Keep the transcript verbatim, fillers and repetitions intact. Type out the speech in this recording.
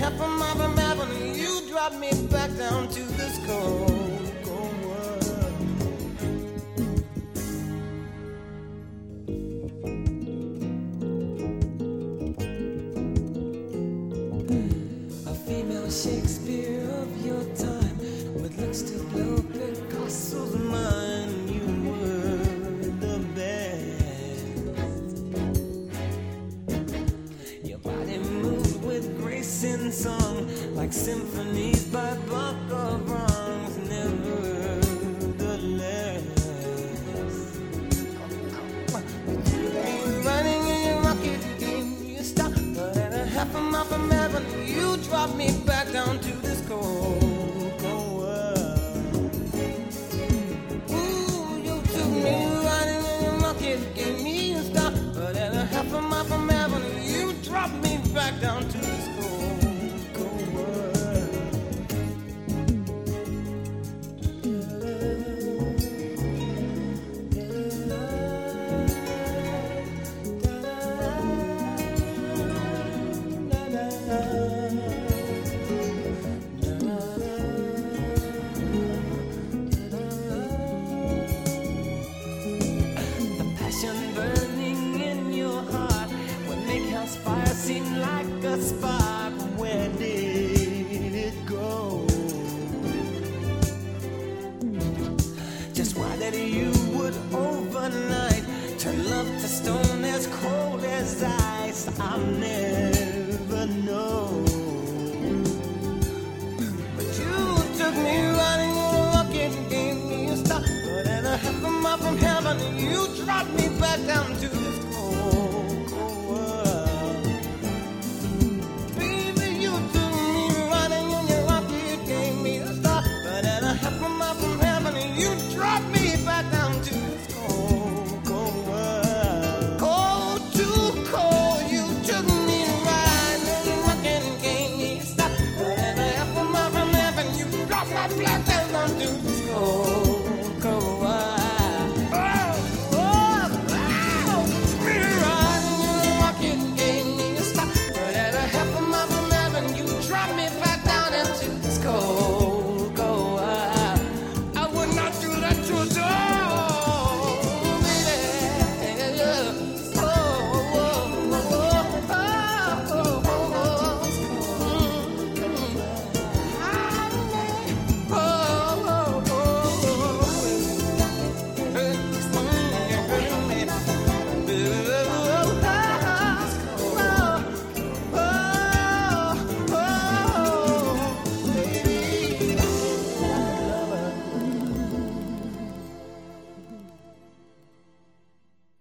half a mile from Avenue, you drop me back down to this cold, cold world. A female Shakespeare of your time, with looks to blow Picasso's mind, you were the best. Your body moved with grace in song, like symphonies by Bach or Brahms, nevertheless. You're riding in your rocket, you stop, but at a half a mile from Avenue, you drop me back down to this cold, cold world. Ooh, you took me riding in your rocket, gave me a stop, but at a half a mile from Avenue, you drop me back down to this cold.